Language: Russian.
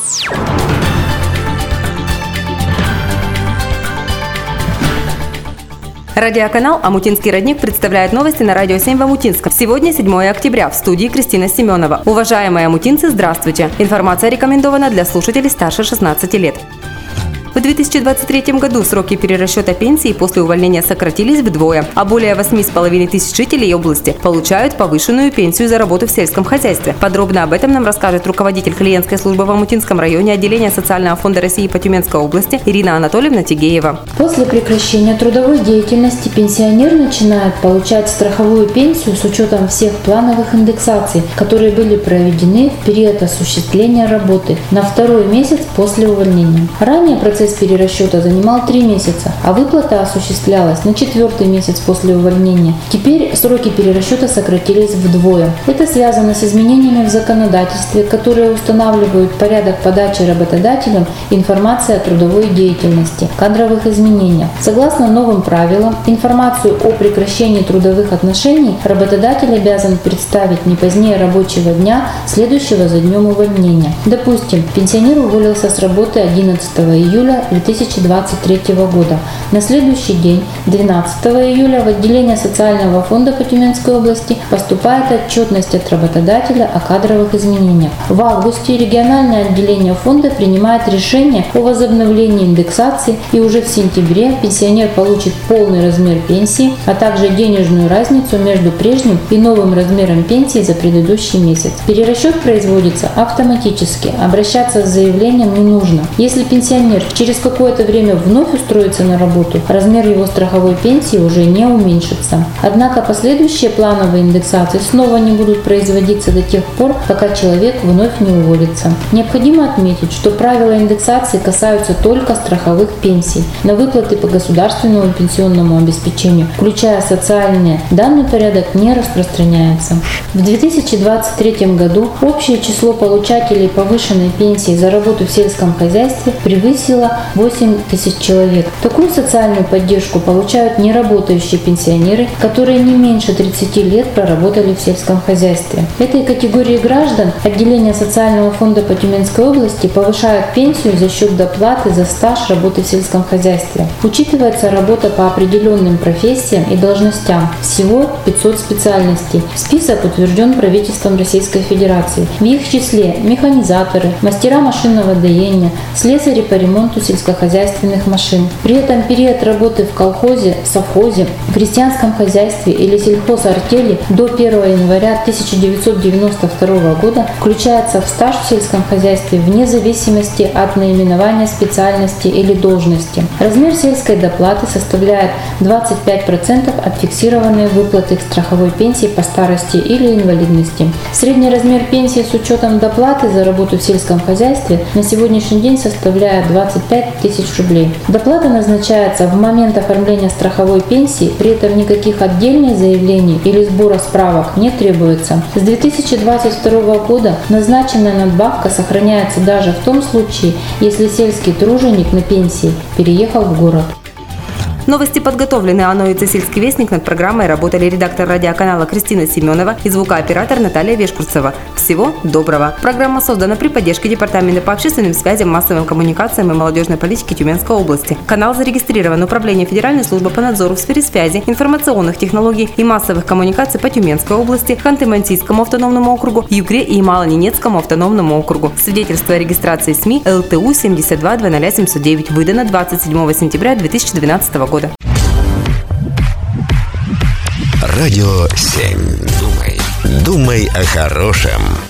Радиоканал «Омутинский родник» представляет новости на Радио 7 в Омутинском. Сегодня 7 октября. В студии Кристина Семенова. Уважаемые омутинцы, здравствуйте. Информация рекомендована для слушателей старше 16 лет. В 2023 году сроки перерасчета пенсии после увольнения сократились вдвое, а более 8,5 тысяч жителей области получают повышенную пенсию за работу в сельском хозяйстве. Подробно об этом нам расскажет руководитель клиентской службы в Омутинском районе отделения Социального фонда России по Тюменской области Ирина Анатольевна Тигеева. После прекращения трудовой деятельности пенсионер начинает получать страховую пенсию с учетом всех плановых индексаций, которые были проведены в период осуществления работы на второй месяц после увольнения. Ранее процесс перерасчета занимал 3 месяца, а выплата осуществлялась на 4-й месяц после увольнения. Теперь сроки перерасчета сократились вдвое. Это связано с изменениями в законодательстве, которые устанавливают порядок подачи работодателям информации о трудовой деятельности, кадровых изменениях. Согласно новым правилам, информацию о прекращении трудовых отношений работодатель обязан представить не позднее рабочего дня, следующего за днем увольнения. Допустим, пенсионер уволился с работы 11 июля 2023 года. На следующий день, 12 июля, в отделение Социального фонда по Тюменской области поступает отчетность от работодателя о кадровых изменениях. В августе региональное отделение фонда принимает решение о возобновлении индексации, и уже в сентябре пенсионер получит полный размер пенсии, а также денежную разницу между прежним и новым размером пенсии за предыдущий месяц. Перерасчет производится автоматически, обращаться с заявлением не нужно. Если пенсионер через какое-то время вновь устроится на работу, размер его страховой пенсии уже не уменьшится. Однако последующие плановые индексации снова не будут производиться до тех пор, пока человек вновь не уволится. Необходимо отметить, что правила индексации касаются только страховых пенсий. На выплаты по государственному пенсионному обеспечению, включая социальные, данный порядок не распространяется. В 2023 году общее число получателей повышенной пенсии за работу в сельском хозяйстве превысило 8 тысяч человек. Такую социальную поддержку получают неработающие пенсионеры, которые не меньше 30 лет проработали в сельском хозяйстве. Этой категории граждан отделение Социального фонда по Тюменской области повышает пенсию за счет доплаты за стаж работы в сельском хозяйстве. Учитывается работа по определенным профессиям и должностям. Всего 500 специальностей. Список утвержден правительством Российской Федерации. В их числе механизаторы, мастера машинного доения, слесари по ремонту сельскохозяйственных машин. При этом период работы в колхозе, совхозе, крестьянском хозяйстве или сельхозартели до 1 января 1992 года включается в стаж в сельском хозяйстве вне зависимости от наименования специальности или должности. Размер сельской доплаты составляет 25% от фиксированной выплаты страховой пенсии по старости или инвалидности. Средний размер пенсии с учетом доплаты за работу в сельском хозяйстве на сегодняшний день составляет 25 тысяч рублей. Доплата назначается в момент оформления страховой пенсии, при этом никаких отдельных заявлений или сбора справок не требуется. С 2022 года назначенная надбавка сохраняется даже в том случае, если сельский труженик на пенсии переехал в город. Новости подготовлены ОНО и «Сельский вестник». Над программой работали редактор радиоканала Кристина Семенова и звукооператор Наталья Вешкурцева. Всего доброго. Программа создана при поддержке Департамента по общественным связям, массовым коммуникациям и молодежной политике Тюменской области. Канал зарегистрирован Управлением Федеральной службы по надзору в сфере связи, информационных технологий и массовых коммуникаций по Тюменской области, Ханты-Мансийскому автономному округу, Югре и Ямало-Ненецкому автономному округу. Свидетельство о регистрации СМИ ЛТУ 72-00-709 выдано 27 сентября 2012 года. Радио 7. Думай о хорошем.